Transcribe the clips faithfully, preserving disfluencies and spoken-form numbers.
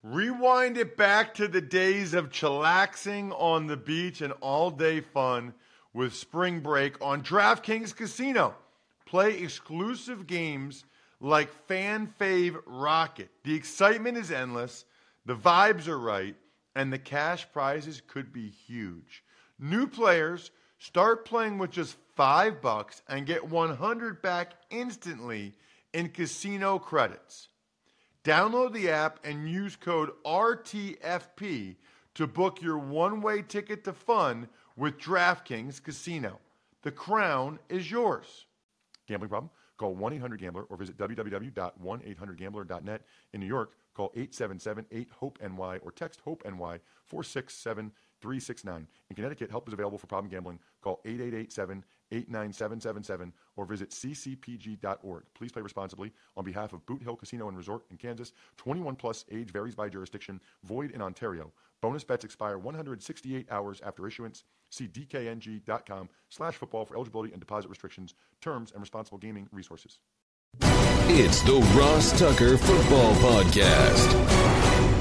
Rewind it back to the days of chillaxing on the beach and all-day fun with Spring Break on DraftKings Casino. Play exclusive games like Fan Fave Rocket. The excitement is endless, the vibes are right, and the cash prizes could be huge. New players start playing with just five bucks and get one hundred back instantly in casino credits. Download the app and use code R T F P to book your one-way ticket to fun with DraftKings Casino. The crown is yours. Gambling problem? Call one eight hundred gambler or visit w w w dot one eight hundred gambler dot net. In New York, call eight seven seven eight hope N Y or text HOPE-NY four six seven three six nine. In Connecticut, help is available for problem gambling. Call eight eight eight seven eight nine seven seven seven or visit c c p g dot org. Please play responsibly. On behalf of Boot Hill Casino and Resort in Kansas, twenty-one plus, age varies by jurisdiction, void in Ontario. Bonus bets expire one hundred sixty-eight hours after issuance. See d k n g dot com slash football for eligibility and deposit restrictions, terms, and responsible gaming resources. It's the Ross Tucker Football Podcast.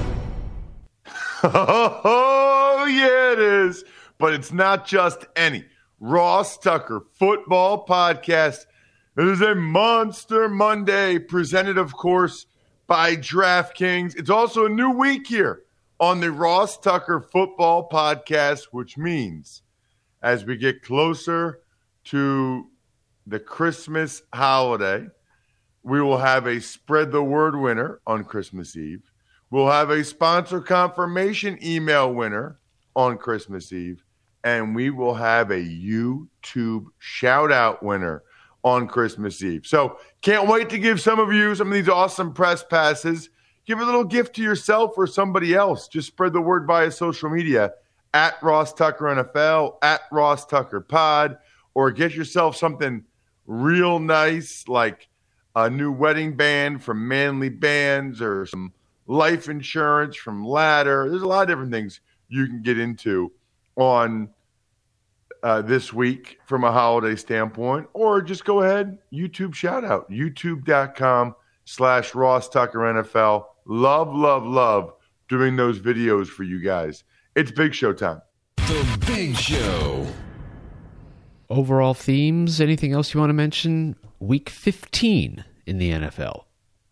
Oh, yeah, it is. But it's not just any Ross Tucker Football Podcast. It is a Monster Monday, presented, of course, by DraftKings. It's also a new week here on the Ross Tucker Football Podcast, which means as we get closer to the Christmas holiday, we will have a Spread the Word winner on Christmas Eve. We'll have a sponsor confirmation email winner on Christmas Eve. And we will have a YouTube shout-out winner on Christmas Eve. So can't wait to give some of you some of these awesome press passes. Give a little gift to yourself or somebody else. Just spread the word via social media at Ross Tucker N F L, at Ross Tucker Pod, or get yourself something real nice like a new wedding band from Manly Bands or some life insurance from Ladder. There's a lot of different things you can get into on uh, this week from a holiday standpoint, or just go ahead, YouTube shout out, youtube.com slash Ross Tucker NFL. Love, love, love doing those videos for you guys. It's Big Show time. The Big Show. Overall themes, anything else you want to mention? Week fifteen in the N F L.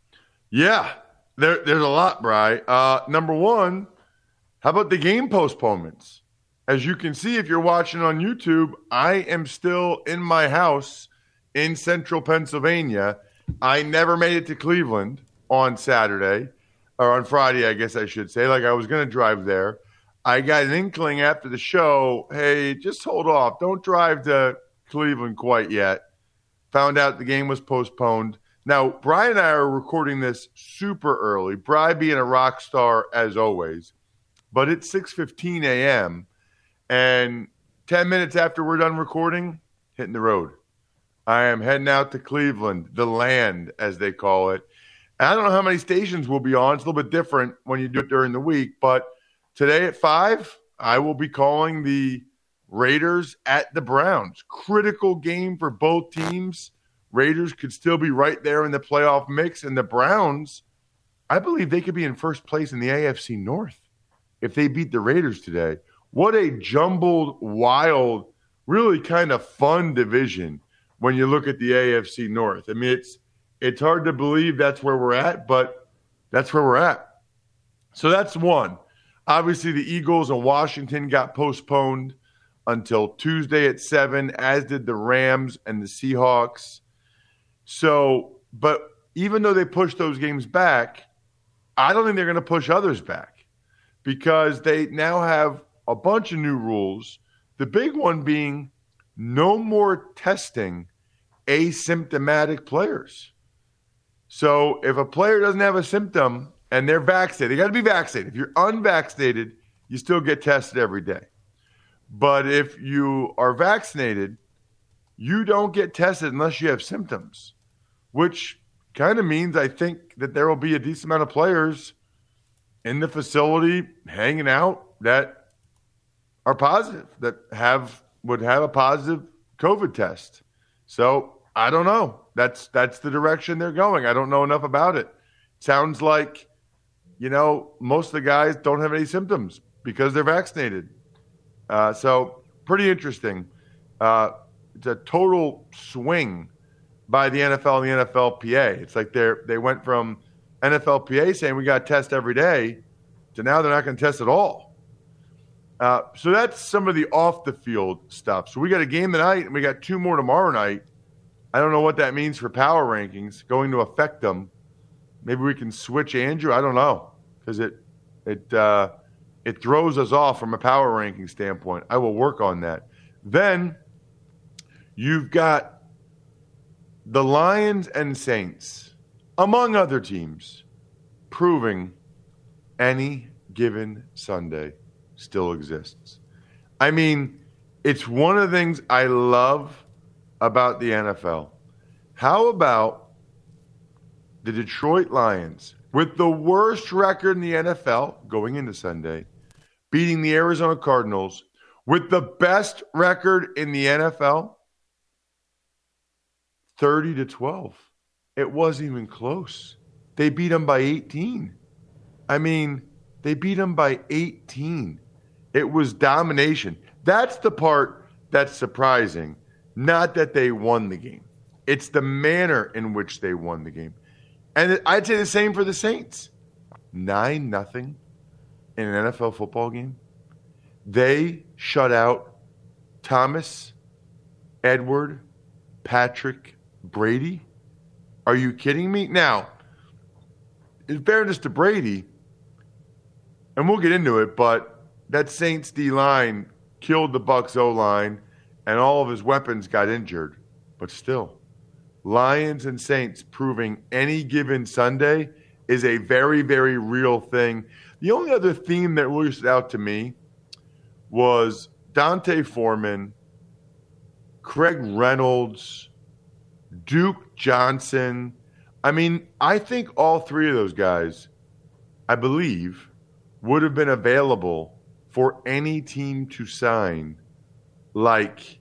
Yeah, there, there's a lot, Bri. Uh, number one, how about the game postponements? As you can see, if you're watching on YouTube, I am still in my house in central Pennsylvania. I never made it to Cleveland on Saturday, or on Friday, I guess I should say. Like, I was going to drive there. I got an inkling after the show, hey, just hold off. Don't drive to Cleveland quite yet. Found out the game was postponed. Now, Bri and I are recording this super early. Bri being a rock star as always. But it's six fifteen a.m., and ten minutes after we're done recording, hitting the road. I am heading out to Cleveland, the land, as they call it. And I don't know how many stations we'll be on. It's a little bit different when you do it during the week. But today at five, I will be calling the Raiders at the Browns. Critical game for both teams. Raiders could still be right there in the playoff mix. And the Browns, I believe they could be in first place in the A F C North if they beat the Raiders today. What a jumbled, wild, really kind of fun division when you look at the A F C North. I mean, it's it's hard to believe that's where we're at, but that's where we're at. So that's one. Obviously, the Eagles and Washington got postponed until Tuesday at seven, as did the Rams and the Seahawks. So, but even though they pushed those games back, I don't think they're going to push others back because they now have a bunch of new rules. The big one being no more testing asymptomatic players. So if a player doesn't have a symptom and they're vaccinated, they got to be vaccinated. If you're unvaccinated, you still get tested every day. But if you are vaccinated, you don't get tested unless you have symptoms, which kind of means I think that there will be a decent amount of players in the facility hanging out that are positive, that have would have a positive COVID test. So I don't know. That's that's the direction they're going. I don't know enough about it. Sounds like, you know, most of the guys don't have any symptoms because they're vaccinated. Uh, so pretty interesting. Uh, it's a total swing by the N F L and the N F L P A. It's like they they went from N F L P A saying we got to test every day to now they're not going to test at all. Uh, so that's some of the off-the-field stuff. So we got a game tonight, and we got two more tomorrow night. I don't know what that means for power rankings, going to affect them. Maybe we can switch Andrew. I don't know, because it it uh, it throws us off from a power ranking standpoint. I will work on that. Then you've got the Lions and Saints, among other teams, proving any given Sunday still exists. I mean, it's one of the things I love about the N F L. How about the Detroit Lions, with the worst record in the N F L going into Sunday, beating the Arizona Cardinals with the best record in the N F L, thirty to twelve. It wasn't even close. They beat them by eighteen. I mean, they beat them by eighteen. It was domination. That's the part that's surprising, not that they won the game. It's the manner in which they won the game. And I'd say the same for the Saints. nine nothing in an N F L football game. They shut out Thomas, Edward, Patrick, Brady. Are you kidding me? Now, in fairness to Brady, and we'll get into it, but that Saints D-line killed the Bucs O-line, and all of his weapons got injured. But still, Lions and Saints proving any given Sunday is a very, very real thing. The only other theme that really stood out to me was Dante Foreman, Craig Reynolds, Duke Johnson. I mean, I think all three of those guys, I believe, would have been available for any team to sign like,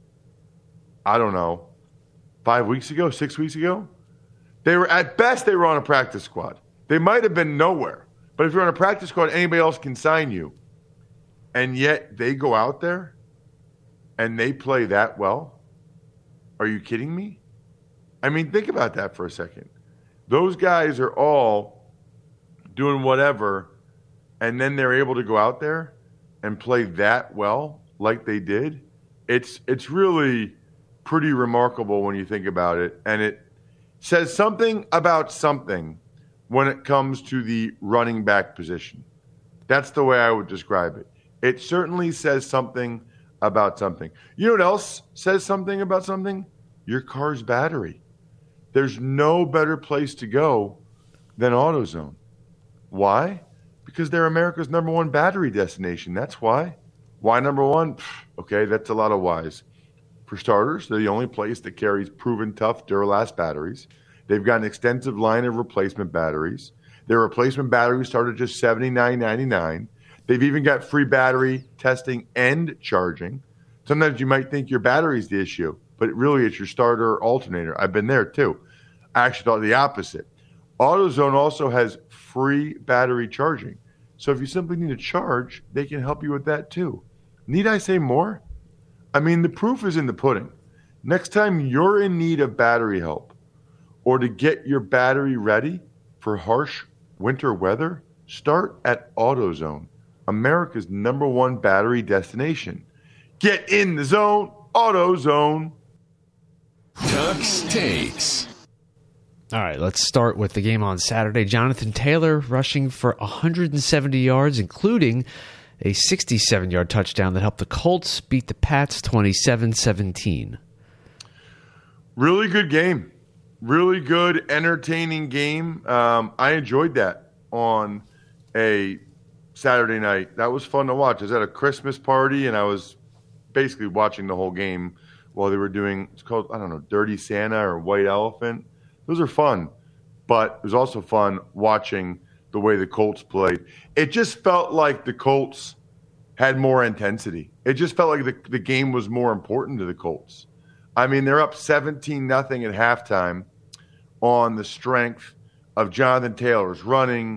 I don't know, five weeks ago, six weeks ago. They were, at best, they were on a practice squad. They might have been nowhere. But if you're on a practice squad, anybody else can sign you. And yet they go out there and they play that well. Are you kidding me? I mean, think about that for a second. Those guys are all doing whatever, and then they're able to go out there and play that well like they did. It's it's really pretty remarkable when you think about it. And it says something about something when it comes to the running back position. That's the way I would describe it. It certainly says something about something. You know what else says something about something? Your car's battery. There's no better place to go than AutoZone. Why? Because they're America's number one battery destination. That's why. Why number one? Okay, that's a lot of whys. For starters, they're the only place that carries proven tough Duralast batteries. They've got an extensive line of replacement batteries. Their replacement batteries start at just seventy-nine ninety-nine. They've even got free battery testing and charging. Sometimes you might think your battery's the issue, but really it's your starter or alternator. I've been there too. I actually thought the opposite. AutoZone also has free battery charging. So if you simply need a charge, they can help you with that too. Need I say more? I mean, the proof is in the pudding. Next time you're in need of battery help or to get your battery ready for harsh winter weather, start at AutoZone, America's number one battery destination. Get in the zone, AutoZone. Tuck's Takes. All right, let's start with the game on Saturday. Jonathan Taylor rushing for one hundred seventy yards, including a sixty-seven-yard touchdown that helped the Colts beat the Pats twenty-seven seventeen. Really good game. Really good, entertaining game. Um, I enjoyed that on a Saturday night. That was fun to watch. I was at a Christmas party, and I was basically watching the whole game while they were doing, it's called, I don't know, Dirty Santa or White Elephant. Those are fun, but it was also fun watching the way the Colts played. It just felt like the Colts had more intensity. It just felt like the, the game was more important to the Colts. I mean, they're up seventeen nothing at halftime on the strength of Jonathan Taylor's running,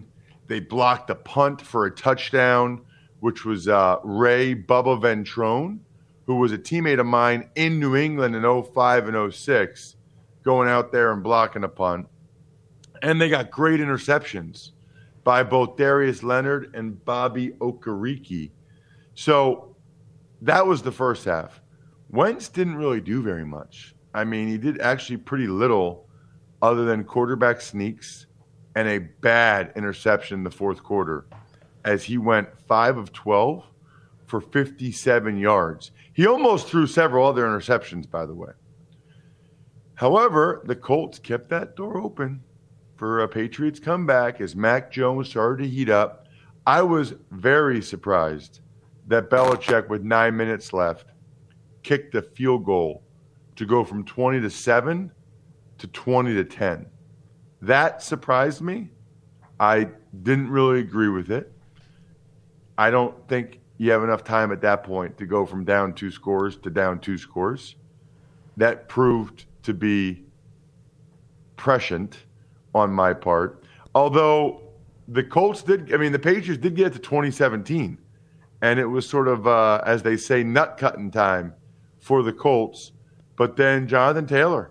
They blocked a punt for a touchdown, which was uh, Ray Bubba Ventrone, who was a teammate of mine in New England in oh five and oh six, going out there and blocking a punt. And they got great interceptions by both Darius Leonard and Bobby Okereke. So that was the first half. Wentz didn't really do very much. I mean, he did actually pretty little other than quarterback sneaks and a bad interception in the fourth quarter as he went five of twelve for fifty-seven yards. He almost threw several other interceptions, by the way. However, the Colts kept that door open for a Patriots comeback as Mac Jones started to heat up. I was very surprised that Belichick, with nine minutes left, kicked a field goal to go from twenty to seven to twenty to ten. That surprised me. I didn't really agree with it. I don't think you have enough time at that point to go from down two scores to down two scores. That proved to be prescient on my part. Although the Colts did, I mean, the Patriots did get it to twenty seventeen. And it was sort of, uh, as they say, nut-cutting time for the Colts. But then Jonathan Taylor,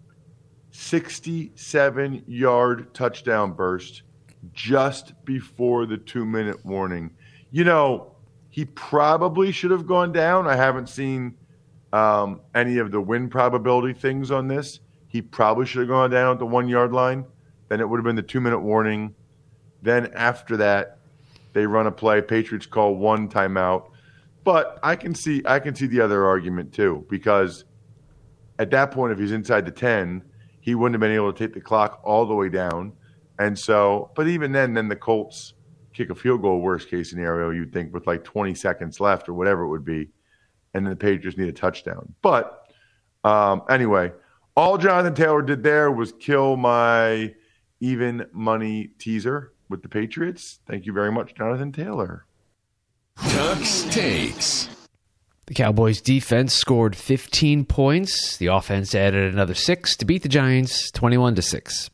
sixty-seven-yard touchdown burst just before the two-minute warning. You know, he probably should have gone down. I haven't seen um, any of the win probability things on this. He probably should have gone down at the one-yard line. Then it would have been the two-minute warning. Then after that, they run a play. Patriots call one timeout. But I can see I can see the other argument too, because at that point, if he's inside the ten, he wouldn't have been able to take the clock all the way down. And so, but even then, then the Colts kick a field goal, worst case scenario, you'd think, with like twenty seconds left or whatever it would be. And then the Patriots need a touchdown. But um, anyway, all Jonathan Taylor did there was kill my even money teaser with the Patriots. Thank you very much, Jonathan Taylor. Tux Takes. The Cowboys' defense scored fifteen points. The offense added another six to beat the Giants twenty-one to six.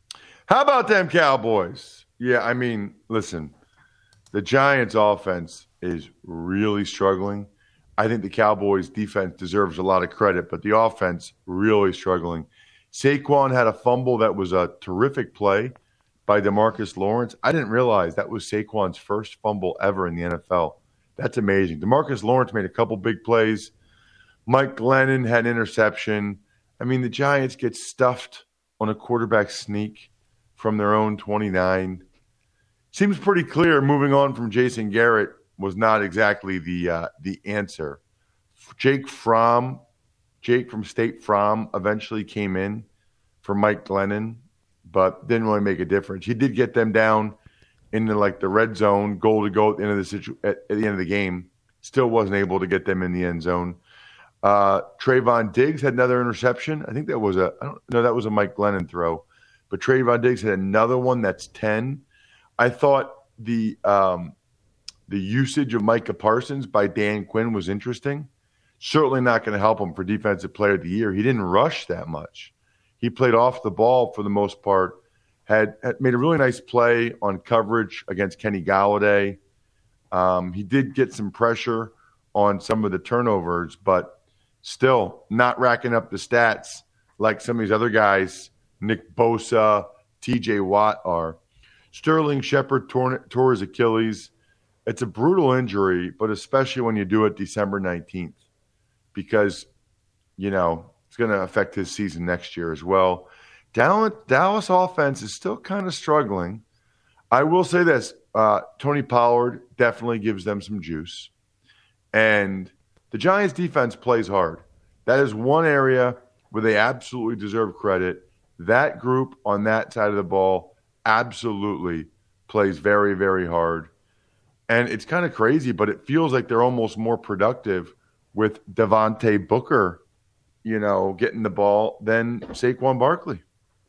How about them Cowboys? Yeah, I mean, listen, the Giants' offense is really struggling. I think the Cowboys' defense deserves a lot of credit, but the offense really struggling. Saquon had a fumble that was a terrific play by DeMarcus Lawrence. I didn't realize that was Saquon's first fumble ever in the N F L. That's amazing. DeMarcus Lawrence made a couple big plays. Mike Glennon had an interception. I mean, the Giants get stuffed on a quarterback sneak from their own twenty-nine. Seems pretty clear moving on from Jason Garrett was not exactly the uh, the answer. Jake Fromm, Jake from State Farm eventually came in for Mike Glennon, but didn't really make a difference. He did get them down into like the red zone, goal to go at the end of the situ- at, at the end of the game. Still wasn't able to get them in the end zone. Uh, Trayvon Diggs had another interception. I think that was a I don't know that was a Mike Glennon throw, but Trayvon Diggs had another one that's ten. I thought the um, the usage of Micah Parsons by Dan Quinn was interesting. Certainly not going to help him for Defensive Player of the Year. He didn't rush that much. He played off the ball for the most part. Had, had made a really nice play on coverage against Kenny Golladay. Um, he did get some pressure on some of the turnovers, but still not racking up the stats like some of these other guys, Nick Bosa, T J Watt are. Sterling Shepard tore, tore his Achilles. It's a brutal injury, but especially when you do it December nineteenth, because, you know, it's going to affect his season next year as well. Dallas, Dallas offense is still kind of struggling. I will say this. Uh, Tony Pollard definitely gives them some juice. And the Giants defense plays hard. That is one area where they absolutely deserve credit. That group on that side of the ball absolutely plays very, very hard. And it's kind of crazy, but it feels like they're almost more productive with Devontae Booker, you know, getting the ball than Saquon Barkley.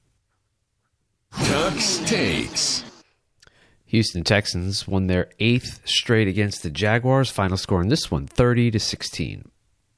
Tux Takes. Houston Texans won their eighth straight against the Jaguars. Final score in this one, thirty to sixteen.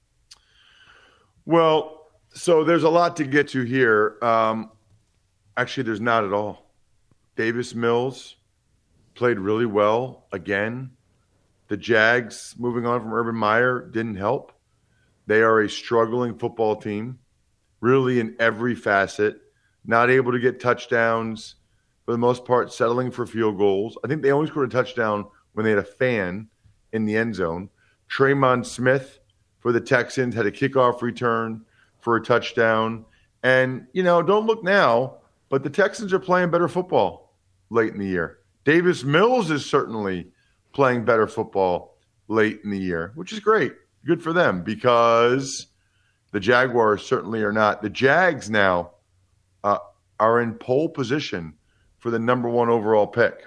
Well, so there's a lot to get to here. Um, actually, there's not at all. Davis Mills played really well again. The Jags, moving on from Urban Meyer, didn't help. They are a struggling football team, really in every facet, not able to get touchdowns, for the most part, settling for field goals. I think they only scored a touchdown when they had a fan in the end zone. Traymon Smith for the Texans had a kickoff return for a touchdown. And, you know, don't look now, but the Texans are playing better football late in the year. Davis Mills is certainly playing better football late in the year, which is great. Good for them, because the Jaguars certainly are not. The Jags now uh, are in pole position for the number one overall pick.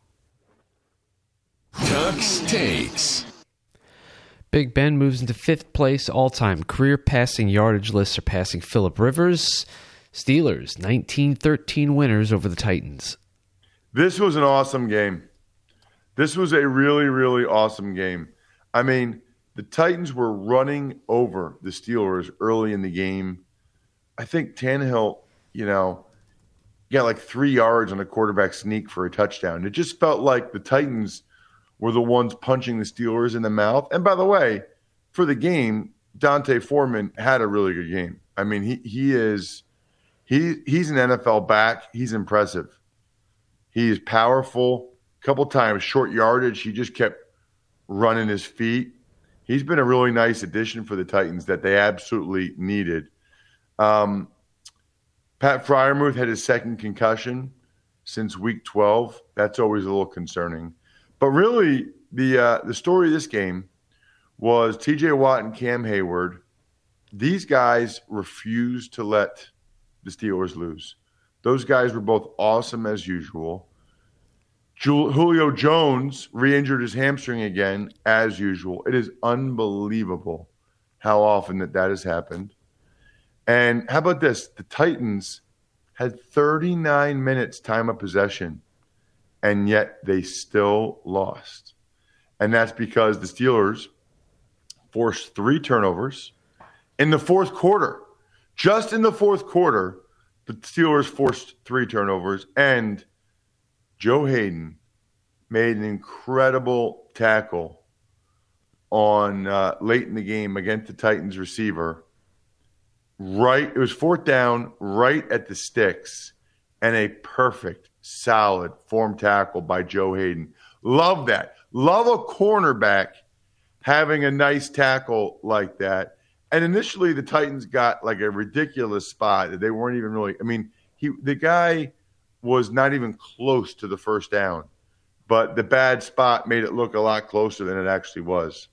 Tux Takes. Big Ben moves into fifth place all-time career passing yardage list, surpassing Phillip Rivers. Steelers, nineteen thirteen winners over the Titans. This was an awesome game. This was a really, really awesome game. I mean, the Titans were running over the Steelers early in the game. I think Tannehill, you know, got like three yards on a quarterback sneak for a touchdown. It just felt like the Titans were the ones punching the Steelers in the mouth. And by the way, for the game, Dante Foreman had a really good game. I mean, he he is he he's an N F L back. He's impressive. He's powerful. A couple times, short yardage, he just kept running his feet. He's been a really nice addition for the Titans that they absolutely needed. Um, Pat Freiermuth had his second concussion since week twelve. That's always a little concerning. But really, the uh, the story of this game was T J Watt and Cam Hayward. These guys refused to let the Steelers lose. Those guys were both awesome as usual. Julio Jones re-injured his hamstring again, as usual. It is unbelievable how often that that has happened. And how about this? The Titans had thirty-nine minutes time of possession, and yet they still lost. And that's because the Steelers forced three turnovers in the fourth quarter. Just in the fourth quarter, the Steelers forced three turnovers, and Joe Hayden made an incredible tackle on uh, late in the game against the Titans receiver. Right, it was fourth down, right at the sticks, and a perfect, solid form tackle by Joe Hayden. Love that. Love a cornerback having a nice tackle like that. And initially, the Titans got like a ridiculous spot that they weren't even really. I mean, he the guy was not even close to the first down, but the bad spot made it look a lot closer than it actually was.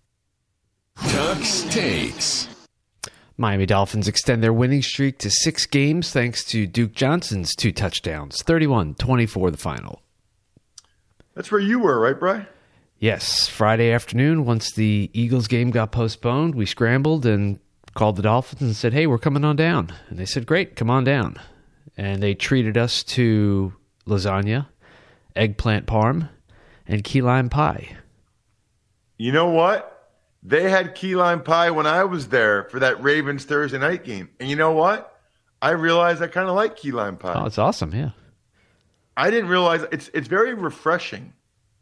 Tux Takes. Miami Dolphins extend their winning streak to six games thanks to Duke Johnson's two touchdowns. thirty-one twenty-four the final. That's where you were, right, Bri? Yes, Friday afternoon, once the Eagles game got postponed, we scrambled and called the Dolphins and said, hey, we're coming on down. And they said, great, come on down. And they treated us to lasagna, eggplant parm, and key lime pie. You know what? They had key lime pie when I was there for that Ravens Thursday night game. And you know what? I realized I kind of like key lime pie. Oh, it's awesome, yeah. I didn't realize it's it's very refreshing.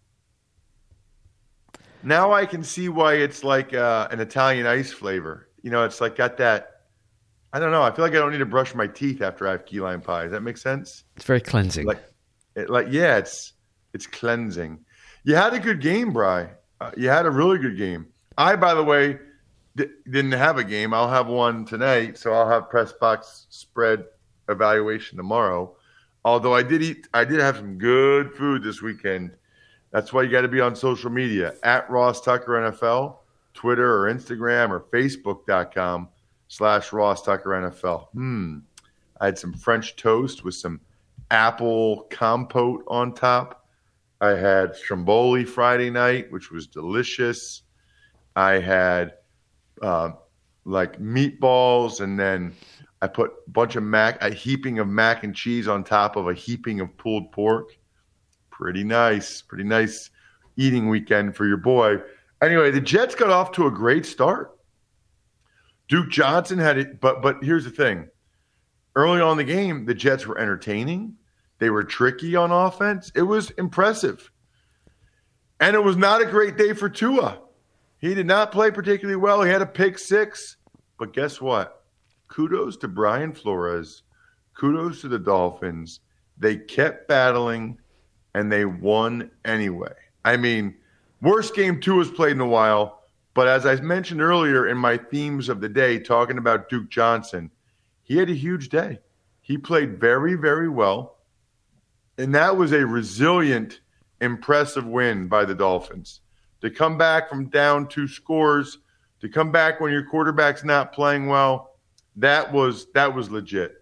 Now I can see why it's like uh, an Italian ice flavor. You know, it's like got that, I don't know, I feel like I don't need to brush my teeth after I have key lime pie. Does that make sense? It's very cleansing. Like, it, like yeah, it's it's cleansing. You had a good game, Bri. Uh, you had a really good game. I, by the way, d- didn't have a game. I'll have one tonight, so I'll have press box spread evaluation tomorrow. Although I did eat, I did have some good food this weekend. That's why you got to be on social media at Ross Tucker N F L, Twitter or Instagram or Facebook.com slash Ross Tucker N F L. Hmm. I had some French toast with some apple compote on top. I had stromboli Friday night, which was delicious. I had uh, like meatballs, and then I put a bunch of mac, a heaping of mac and cheese on top of a heaping of pulled pork. Pretty nice, pretty nice eating weekend for your boy. Anyway, the Jets got off to a great start. Duke Johnson had it, but but here's the thing. Early on in the game, the Jets were entertaining. They were tricky on offense. It was impressive. And it was not a great day for Tua. He did not play particularly well. He had a pick six. But guess what? Kudos to Brian Flores. Kudos to the Dolphins. They kept battling, and they won anyway. I mean, worst game Tua's played in a while. But as I mentioned earlier in my themes of the day, talking about Duke Johnson, he had a huge day. He played very, very well. And that was a resilient, impressive win by the Dolphins. To come back from down two scores, to come back when your quarterback's not playing well, that was that was legit.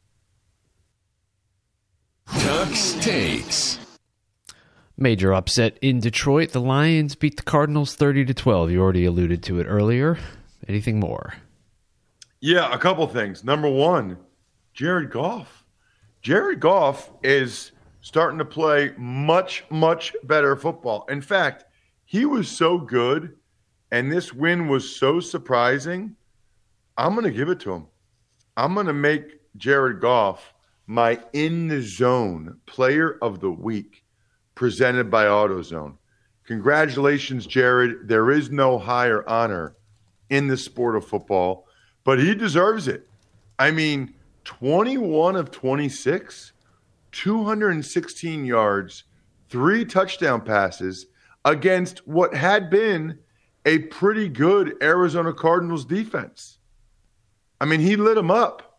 Ducks Takes. Major upset in Detroit. The Lions beat the Cardinals thirty to twelve. You already alluded to it earlier. Anything more? Yeah, a couple things. Number one, Jared Goff. Jared Goff is starting to play much, much better football. In fact, he was so good, and this win was so surprising, I'm going to give it to him. I'm going to make Jared Goff my in-the-zone player of the week, presented by AutoZone. Congratulations, Jared. There is no higher honor in the sport of football, but he deserves it. I mean, twenty-one of twenty-six, two hundred sixteen yards, three touchdown passes against what had been a pretty good Arizona Cardinals defense. I mean, he lit them up.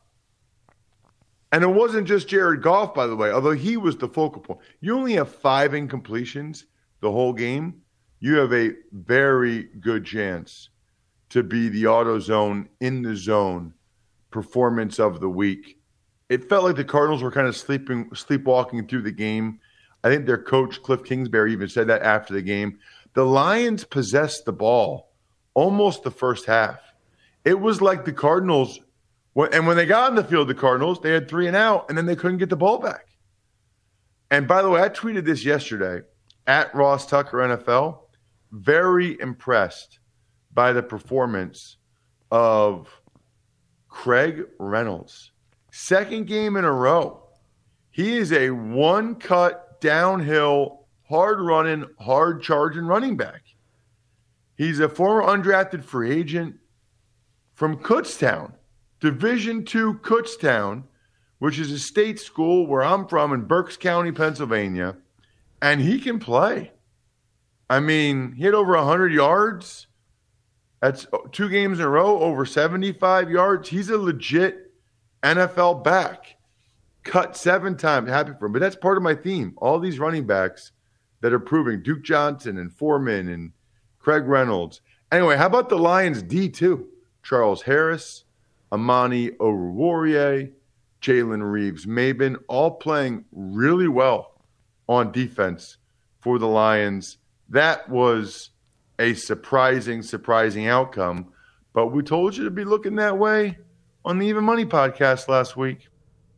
And it wasn't just Jared Goff, by the way, although he was the focal point. You only have five incompletions the whole game. You have a very good chance to be the AutoZone in the zone performance of the week. It felt like the Cardinals were kind of sleeping, sleepwalking through the game. I think their coach, Cliff Kingsbury, even said that after the game. The Lions possessed the ball almost the first half. It was like the Cardinals, and when they got on the field, the Cardinals, they had three and out, and then they couldn't get the ball back. And by the way, I tweeted this yesterday, at Ross Tucker N F L, very impressed by the performance of Craig Reynolds. Second game in a row. He is a one-cut, downhill, hard-running, hard-charging running back. He's a former undrafted free agent from Kutztown, Division two Kutztown, which is a state school where I'm from in Berks County, Pennsylvania, and he can play. I mean, he had over one hundred yards. That's two games in a row, over seventy-five yards. He's a legit N F L back. Cut seven times, happy for him. But that's part of my theme. All these running backs that are proving, Duke Johnson and Foreman and Craig Reynolds. Anyway, how about the Lions D two? Charles Harris, Amani Oruwariye, Jalen Reeves-Maybin, all playing really well on defense for the Lions. That was a surprising, surprising outcome. But we told you to be looking that way on the Even Money podcast last week.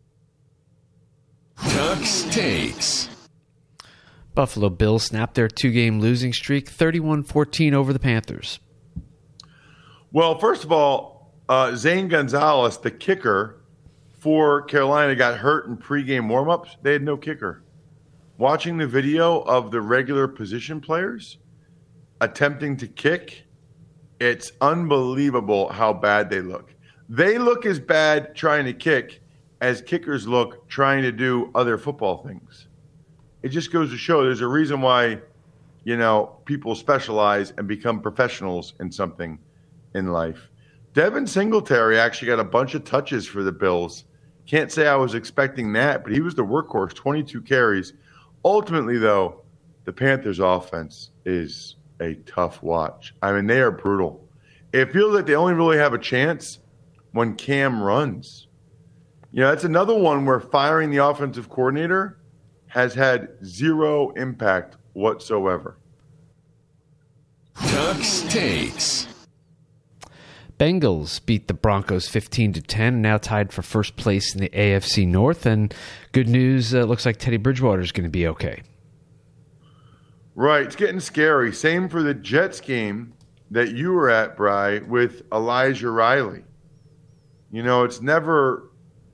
Ducks Takes. Buffalo Bills snapped their two-game losing streak, thirty-one fourteen over the Panthers. Well, first of all, uh, Zane Gonzalez, the kicker for Carolina, got hurt in pregame warmups. They had no kicker. Watching the video of the regular position players attempting to kick, it's unbelievable how bad they look. They look as bad trying to kick as kickers look trying to do other football things. It just goes to show there's a reason why, you know, people specialize and become professionals in something in life. Devin Singletary actually got a bunch of touches for the Bills. Can't say I was expecting that, but he was the workhorse, twenty-two carries. Ultimately, though, the Panthers' offense is a tough watch. I mean, they are brutal. It feels like they only really have a chance when Cam runs. You know, that's another one where firing the offensive coordinator has had zero impact whatsoever. Ducks Takes. Bengals beat the Broncos fifteen to ten, now tied for first place in the A F C North. And good news, uh, looks like Teddy Bridgewater is going to be okay. Right, it's getting scary. Same for the Jets game that you were at, Bri, with Elijah Riley. You know, it's never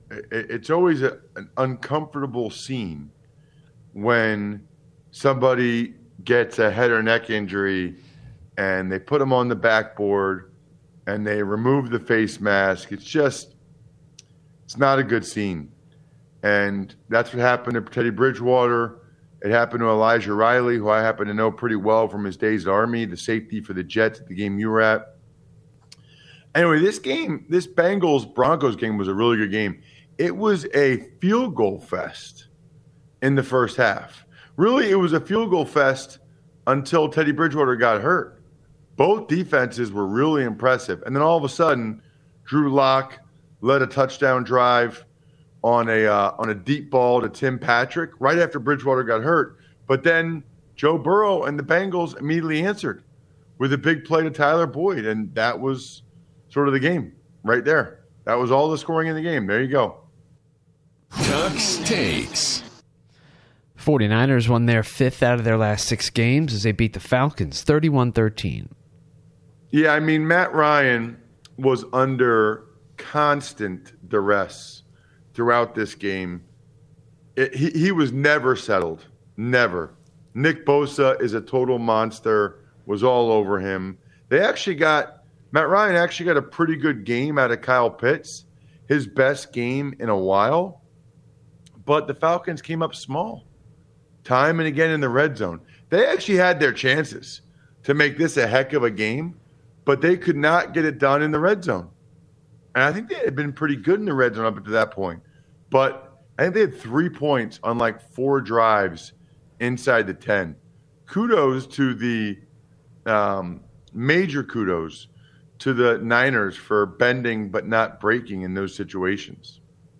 it, it's always a, an uncomfortable scene when somebody gets a head or neck injury and they put them on the backboard and they remove the face mask. It's just, it's not a good scene. And that's what happened to Teddy Bridgewater. It happened to Elijah Riley, who I happen to know pretty well from his days at Army, the safety for the Jets at the game you were at. Anyway, this game, this Bengals-Broncos game was a really good game. It was a field goal fest in the first half. Really, it was a field goal fest until Teddy Bridgewater got hurt. Both defenses were really impressive. And then all of a sudden, Drew Lock led a touchdown drive on a uh, on a deep ball to Tim Patrick right after Bridgewater got hurt. But then Joe Burrow and the Bengals immediately answered with a big play to Tyler Boyd, and that was sort of the game right there. That was all the scoring in the game. There you go. Tux Takes. 49ers won their fifth out of their last six games as they beat the Falcons thirty-one thirteen. Yeah, I mean, Matt Ryan was under constant duress throughout this game. It, he, he was never settled. Never. Nick Bosa is a total monster, was all over him. They actually got, Matt Ryan actually got a pretty good game out of Kyle Pitts, his best game in a while. But the Falcons came up small, time and again in the red zone. They actually had their chances to make this a heck of a game, but they could not get it done in the red zone. And I think they had been pretty good in the red zone up to that point. But I think they had three points on like four drives inside the ten. Kudos to the um, major kudos to the Niners for bending but not breaking in those situations.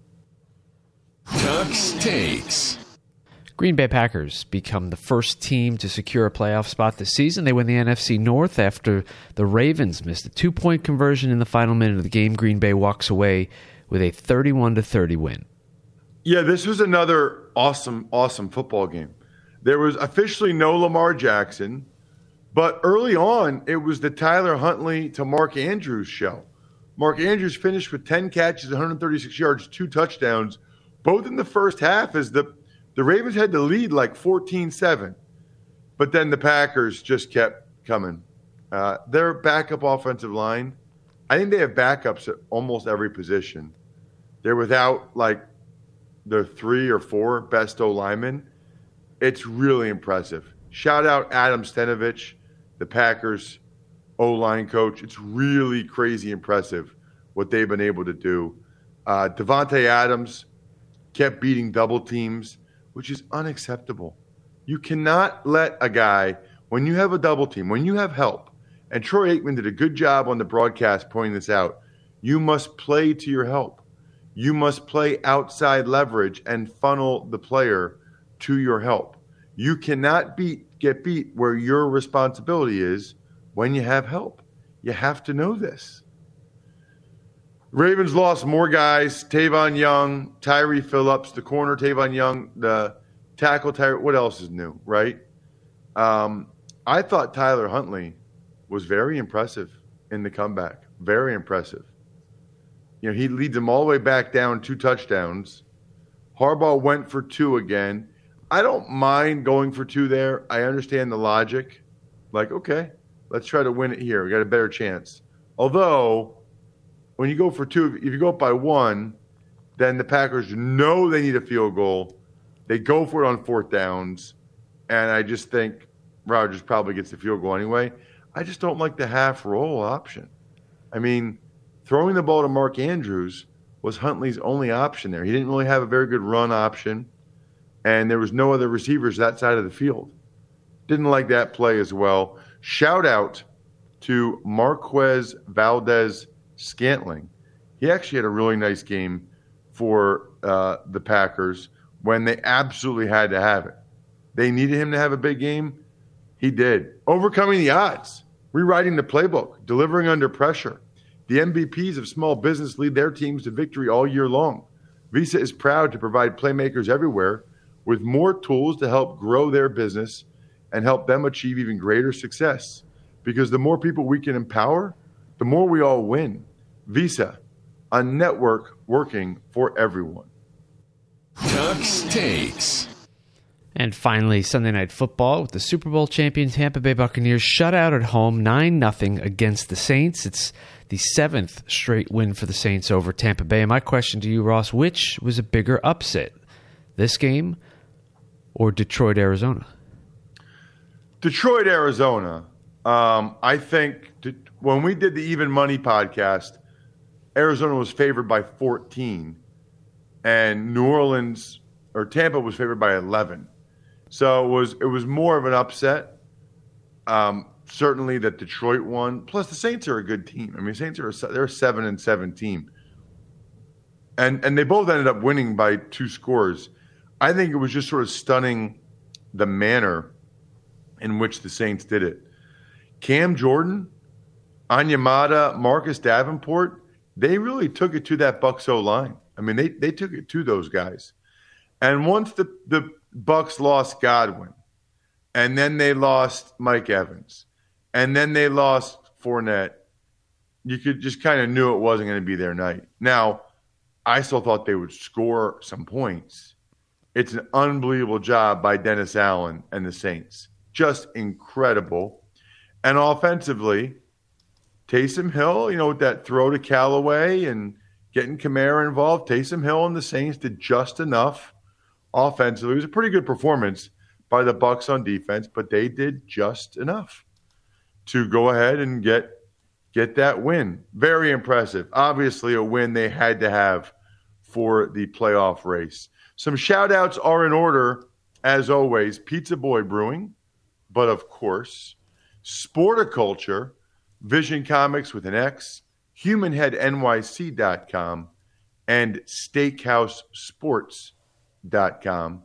Tux Takes. Green Bay Packers become the first team to secure a playoff spot this season. They win the N F C North after the Ravens missed a two-point conversion in the final minute of the game. Green Bay walks away with a thirty-one to thirty win. Yeah, this was another awesome, awesome football game. There was officially no Lamar Jackson, but early on, it was the Tyler Huntley to Mark Andrews show. Mark Andrews finished with ten catches, one hundred thirty-six yards, two touchdowns, both in the first half as the The Ravens had the lead like fourteen seven, but then the Packers just kept coming. Uh, their backup offensive line, I think they have backups at almost every position. They're without like their three or four best O-linemen. It's really impressive. Shout out Adam Stenovich, the Packers O-line coach. It's really crazy impressive what they've been able to do. Uh, Devontae Adams kept beating double teams, which is unacceptable. You cannot let a guy, when you have a double team, when you have help, and Troy Aikman did a good job on the broadcast pointing this out, you must play to your help. You must play outside leverage and funnel the player to your help. You cannot beat, get beat where your responsibility is when you have help. You have to know this. Ravens lost more guys. Tavon Young, Tyree Phillips, the corner Tavon Young, the tackle Tyree. What else is new, right? Um, I thought Tyler Huntley was very impressive in the comeback. Very impressive. You know, he leads them all the way back down two touchdowns. Harbaugh went for two again. I don't mind going for two there. I understand the logic. Like, okay, let's try to win it here. We got a better chance. Although, when you go for two, if you go up by one, then the Packers know they need a field goal. They go for it on fourth downs. And I just think Rodgers probably gets the field goal anyway. I just don't like the half roll option. I mean, throwing the ball to Mark Andrews was Huntley's only option there. He didn't really have a very good run option, and there was no other receivers that side of the field. Didn't like that play as well. Shout out to Marquez Valdez Scantling. He actually had a really nice game for uh, the Packers when they absolutely had to have it. They needed him to have a big game. He did. Overcoming the odds, rewriting the playbook, delivering under pressure. The M V Ps of small business lead their teams to victory all year long. Visa is proud to provide playmakers everywhere with more tools to help grow their business and help them achieve even greater success. Because the more people we can empower, the more we all win. Visa, a network working for everyone. Tux Takes. And finally, Sunday Night Football with the Super Bowl champion Tampa Bay Buccaneers shut out at home nine nothing against the Saints. It's the seventh straight win for the Saints over Tampa Bay. And my question to you, Ross, which was a bigger upset, this game or Detroit, Arizona? Detroit, Arizona. Um, I think to, when we did the Even Money podcast, Arizona was favored by fourteen, and New Orleans or Tampa was favored by eleven. So it was it was more of an upset. Um, certainly that Detroit won. Plus, the Saints are a good team. I mean, Saints are a, they're a seven and seven team, and and they both ended up winning by two scores. I think it was just sort of stunning the manner in which the Saints did it. Cam Jordan, Onyemata, Marcus Davenport, they really took it to that Bucs O-line. I mean, they they took it to those guys. And once the, the Bucs lost Godwin, and then they lost Mike Evans, and then they lost Fournette, you could just kind of knew it wasn't going to be their night. Now, I still thought they would score some points. It's an unbelievable job by Dennis Allen and the Saints. Just incredible. And offensively, Taysom Hill, you know, with that throw to Callaway and getting Kamara involved, Taysom Hill and the Saints did just enough offensively. It was a pretty good performance by the Bucs on defense, but they did just enough to go ahead and get get that win. Very impressive. Obviously, a win they had to have for the playoff race. Some shout-outs are in order, as always. Pizza Boy Brewing, but of course, Sporticulture, Vision Comics with an X, human head N Y C dot com, and steakhouse sports dot com.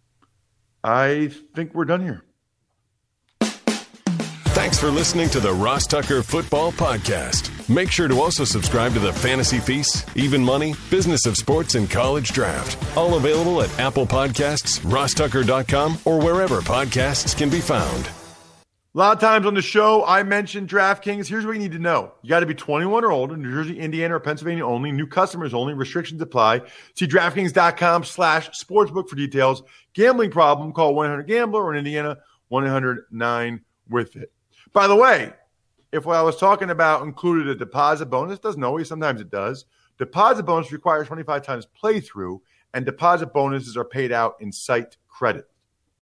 I think we're done here. Thanks for listening to the Ross Tucker Football Podcast. Make sure to also subscribe to the Fantasy Feast, Even Money, Business of Sports, and College Draft. All available at Apple Podcasts, ross tucker dot com, or wherever podcasts can be found. A lot of times on the show, I mentioned DraftKings. Here's what you need to know. You got to be twenty-one or older, New Jersey, Indiana, or Pennsylvania only. New customers only. Restrictions apply. See DraftKings.com slash sportsbook for details. Gambling problem, call one eight hundred gambler, or in Indiana, one eight hundred nine with it. By the way, if what I was talking about included a deposit bonus, doesn't always, sometimes it does. Deposit bonus requires twenty-five times playthrough, and deposit bonuses are paid out in site credit.